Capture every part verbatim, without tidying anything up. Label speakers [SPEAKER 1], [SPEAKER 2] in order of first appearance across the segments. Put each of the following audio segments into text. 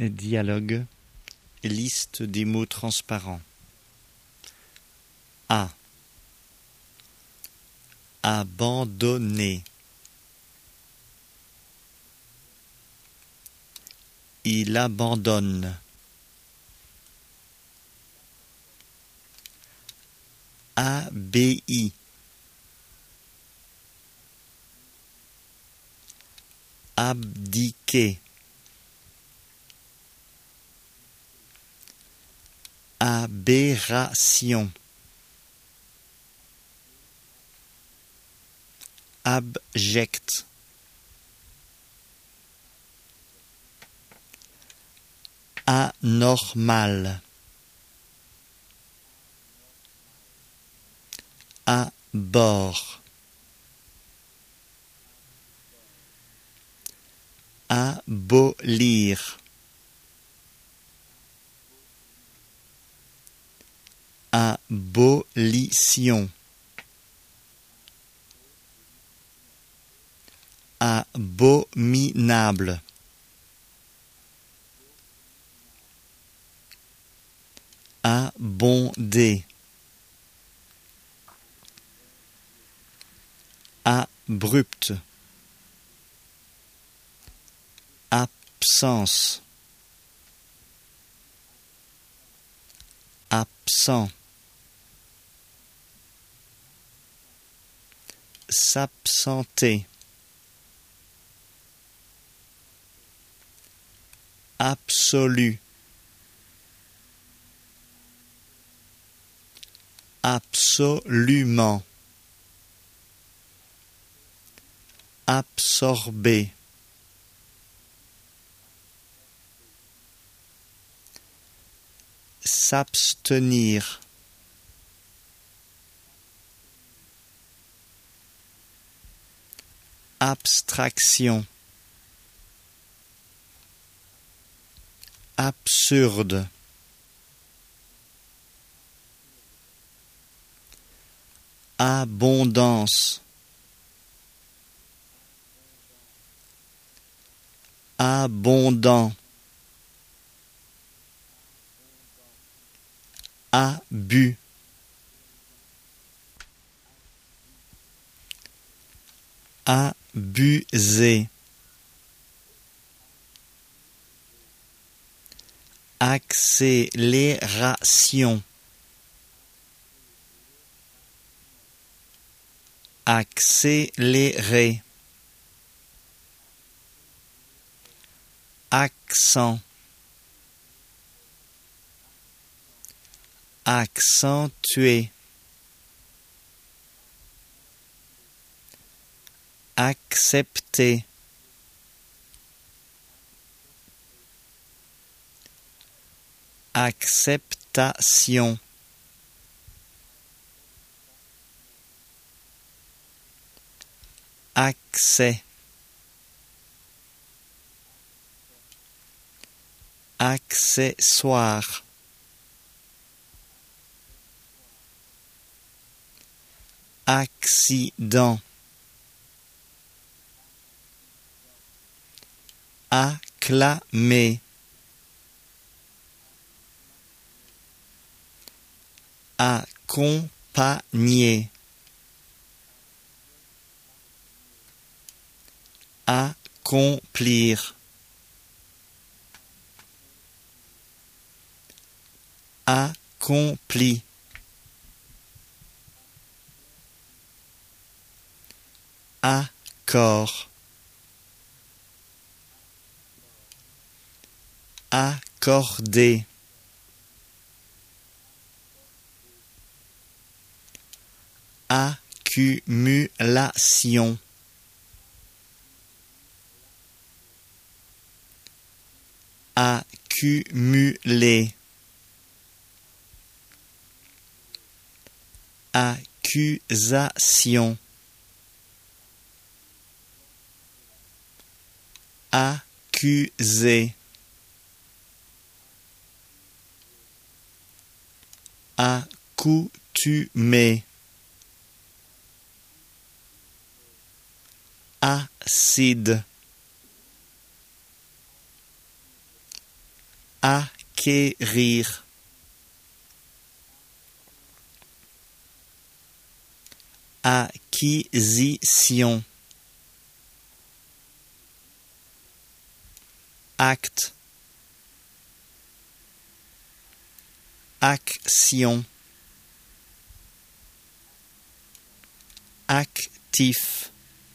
[SPEAKER 1] Dialogue. Liste des mots transparents. A. Abandonner. Il abandonne. Abbaye. Abdiquer. Aberration. Abject. Anormal. À bord. Abolir. Abolition. Abominable. Abonder. Abrupt. Absence. Absent. S'absenter. Absolu. Absolument. Absorber. S'abstenir. Abstraction. Absurde. Abondance. Abondant. Abus. Abuser. Accélération. Accélérer. Accent. Accentuer. Accepter. Acceptation. Accès. Accessoire. Accident. Acclamer. Accompagner. Accomplir. Accompli. Accord. Accorder. Accumulation. Accumuler. Accusation. Accuser. Accoutumer. Acide. acquérir, acquisition, acte, action, actif,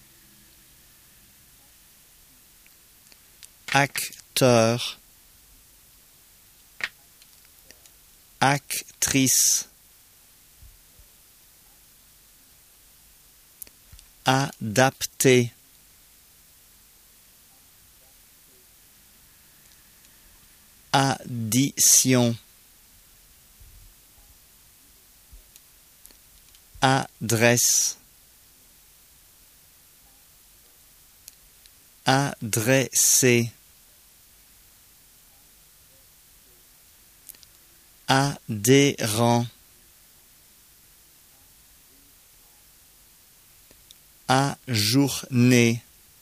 [SPEAKER 1] acteur, actrice, adapter, addition, adresse, adresser, adhérent, ajourner,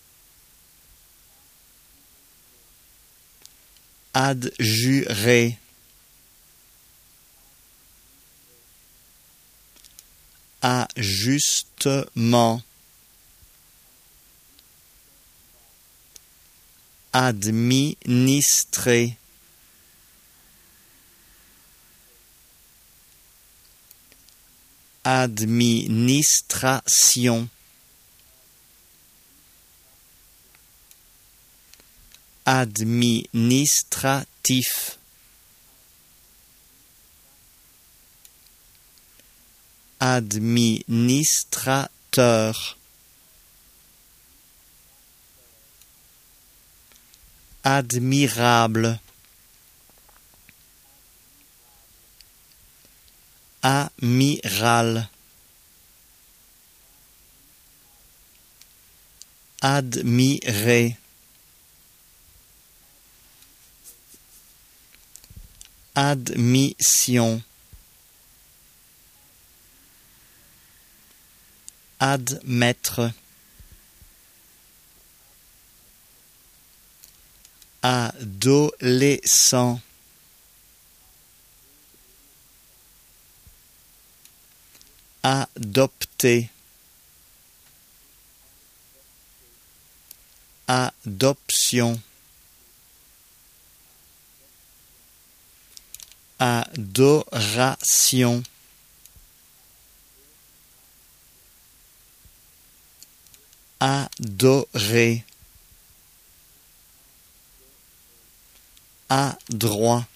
[SPEAKER 1] adjurer, ajustement, administrer, administration, administratif, administrateur, admirable, amiral, admirer, admission, admettre, adolescent, adopter, adoption, adoration, adorer, adroit,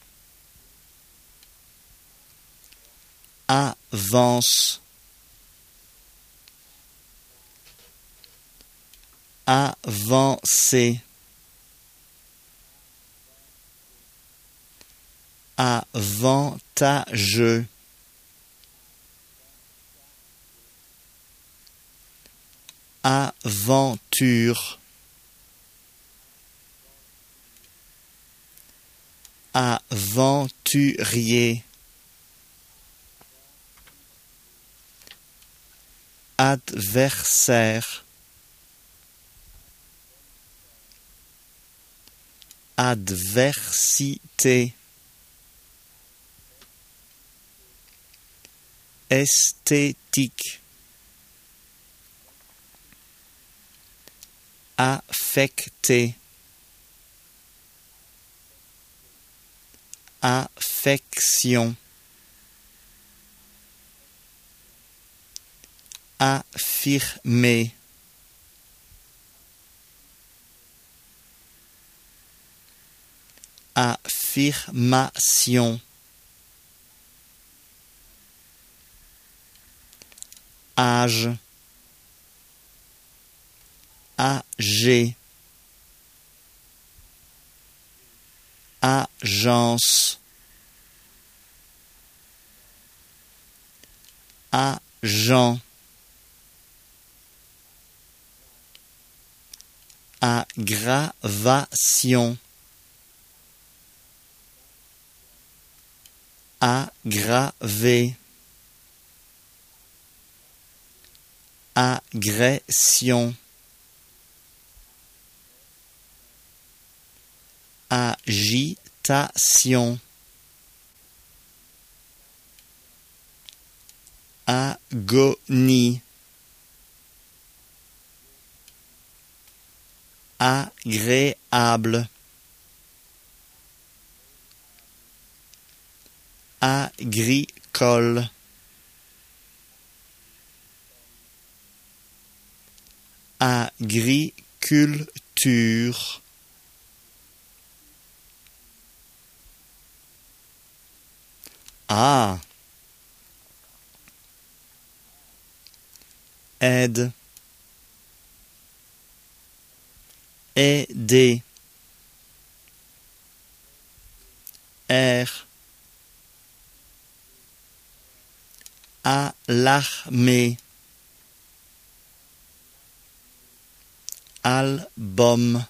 [SPEAKER 1] avance, avancer, avantageux, aventure, aventurier, adversaire, adversité, esthétique, affecté, affection, affirmer, affirmation, âge, âgé, agence, agent, aggravation, aggraver, agression, agiter, Station. Agonie. Agréable. Agricole. Agriculture. Ah. Aide. Aider. Air. Alarmer. Album.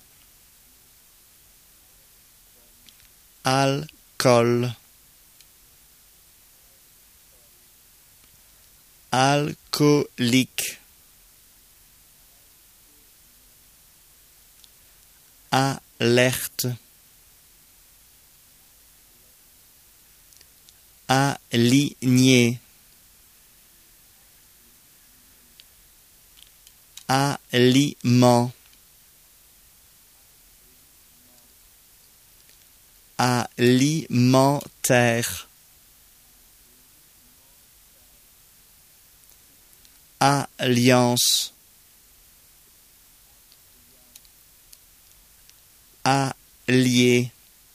[SPEAKER 1] Alcool. Alcoolique. Alerte. Aligné. Aliment. Alimentaire. Alliance. Allié.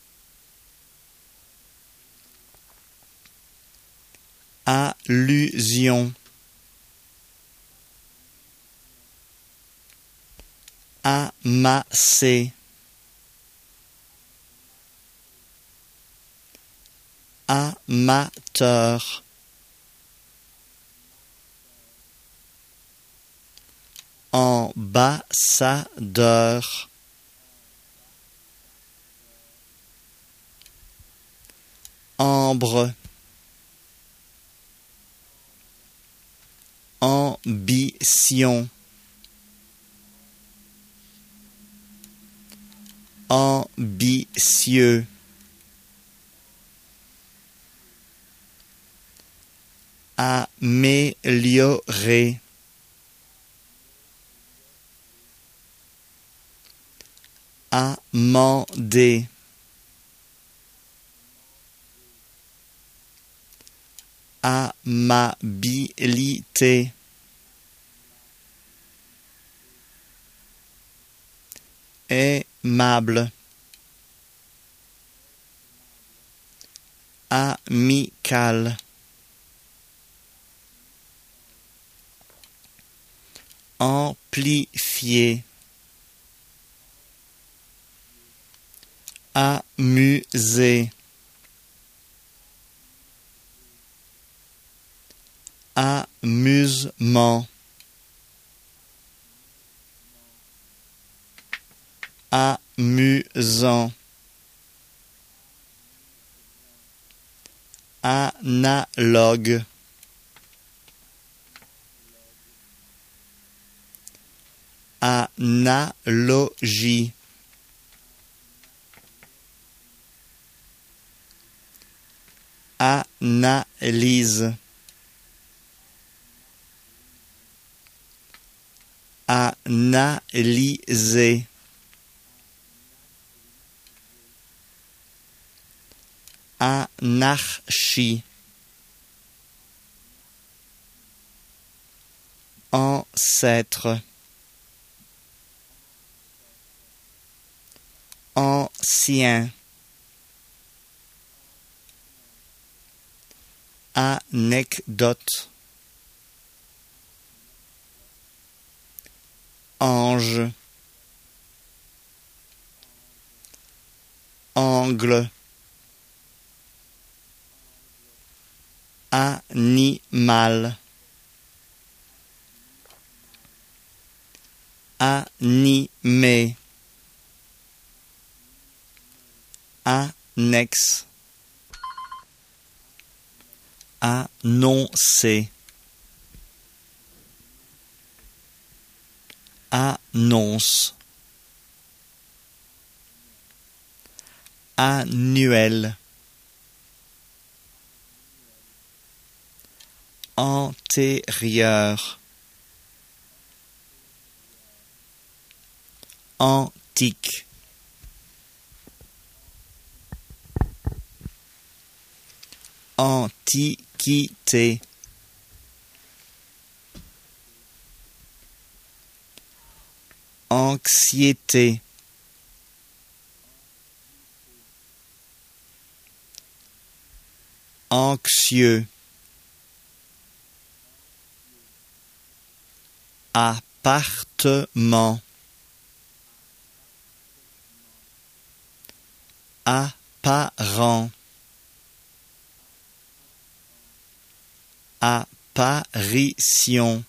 [SPEAKER 1] Allusion. Amasser. Amateur. Ambassadeur. Ambre. Ambition. Ambitieux. Améliorer. Amender. Amabilité. Aimable. Amical. Amplifier. Amuser. Amusement. Amusant. Analogue. Analogie. Analyse. Analyser. Anarchie. Ancêtre. Ancien. Anecdote. Ange. Angle. Animal. Animé. Annexe. Annoncer. Annonce. annuel, antérieur, antique, antiquité, anxiété, anxieux, appartement, apparent, apparition,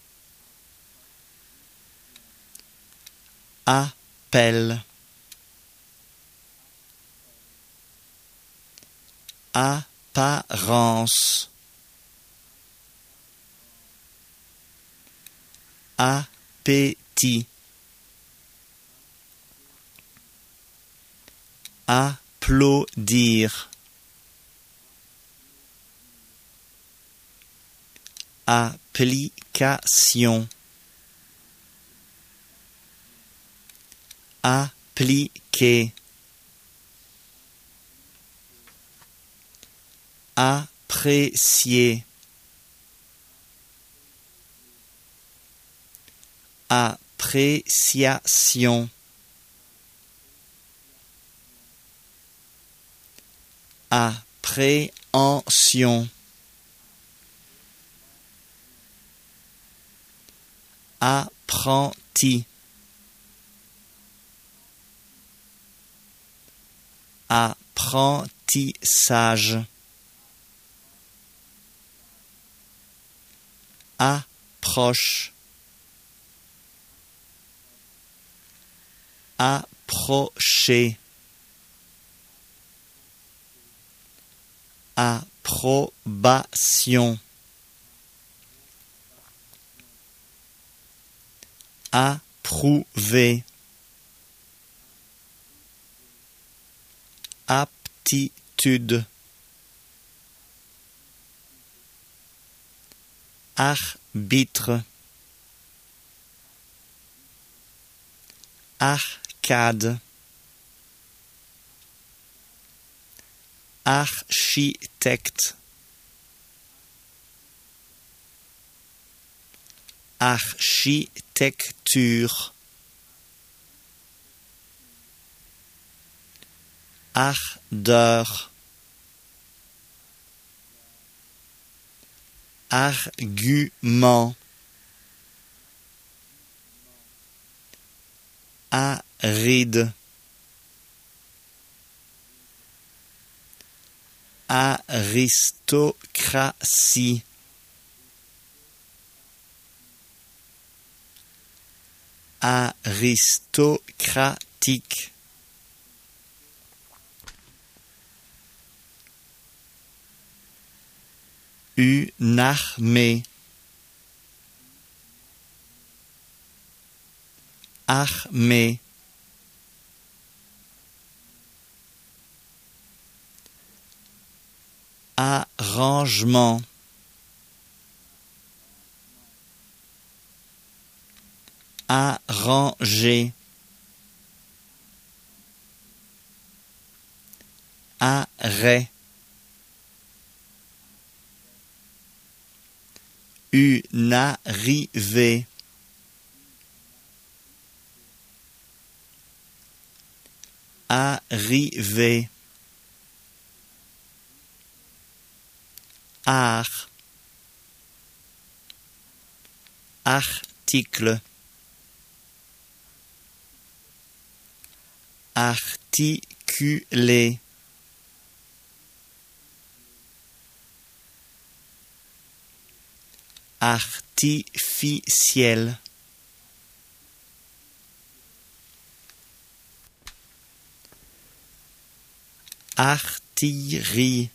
[SPEAKER 1] appel, apparence, appétit, applaudir, application, appliquer, apprécier, appréciation, appréhension, apprenti, apprentissage, approche, approcher, approbation, approuver, aptitude, arbitre, arcade, architecte, architecture, ardeur, argument, aride, aristocratie, aristocratique, une armée, armée, arrangement, arranger, arrêt, une arrivée, arrivée, art, article, articuler, artificiel, artillerie,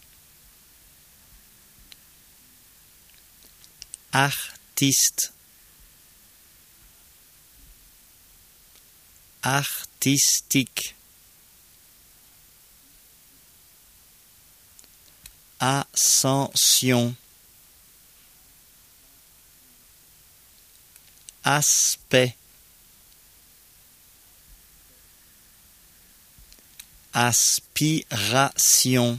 [SPEAKER 1] artiste, artistique, ascension, aspect, aspiration,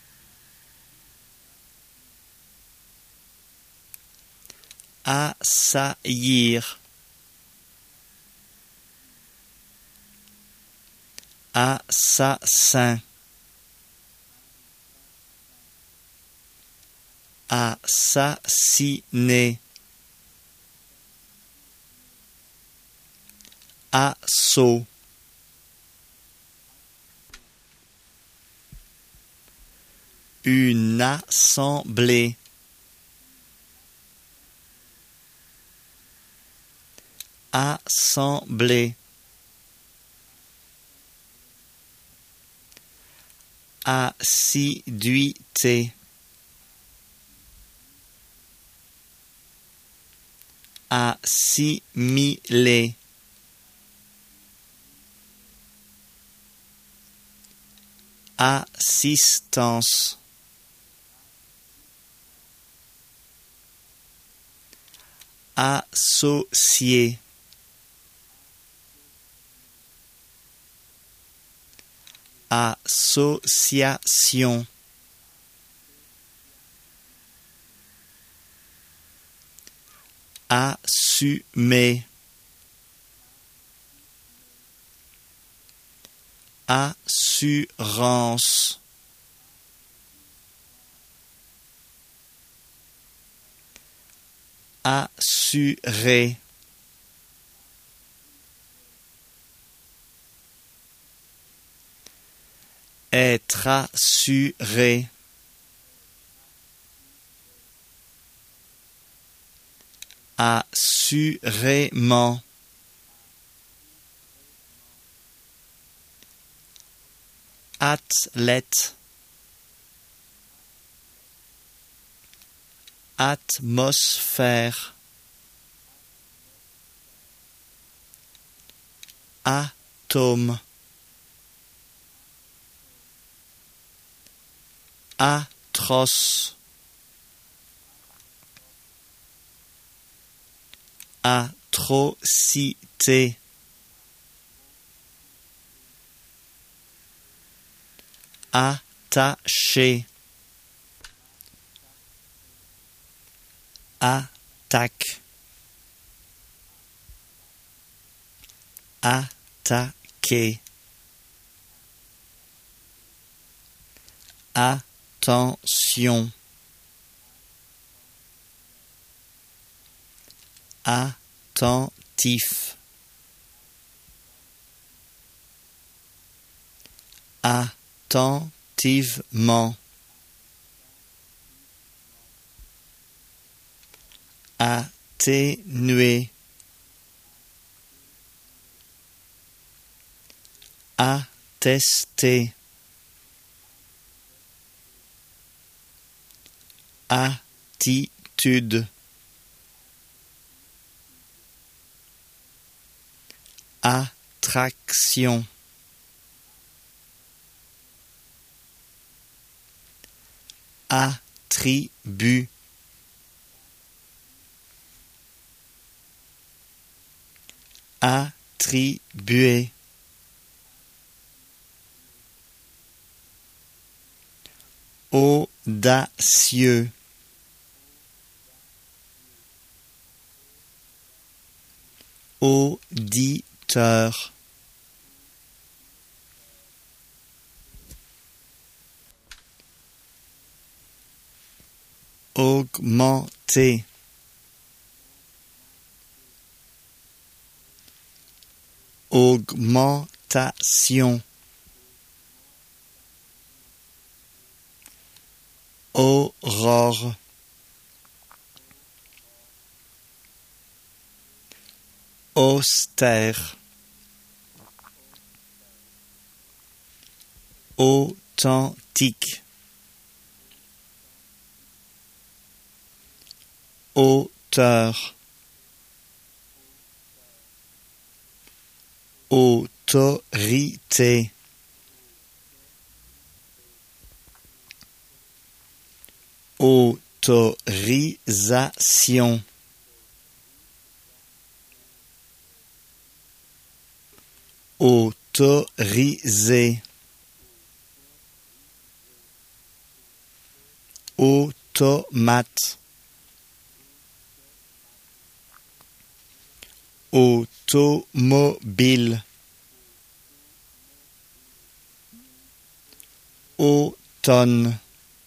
[SPEAKER 1] assaillir, assassin, assassiner, assaut, une assemblée, assemblée, assiduité, assimiler, assistance, associé, association, assumer, assurance, assurer, être assuré, assurément, athlète, atmosphère, atome, atroce, atrocité, attaché, attaque, attaquer, attention, attentif, attentivement, atténuer, attester, attitude, attraction, attribut, attribuer, audacieux, auditeur, augmenter, augmentation, aurore, austère, authentique, auteur, autorité, autorisation, autoriser, automate, automobile, automne,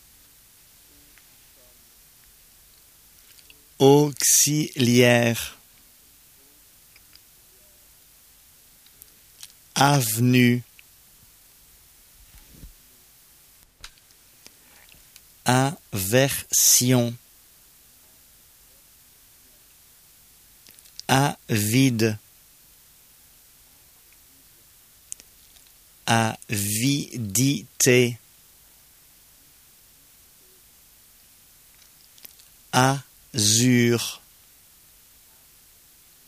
[SPEAKER 1] auxiliaire, avenue, aversion, avide, avidité, azur,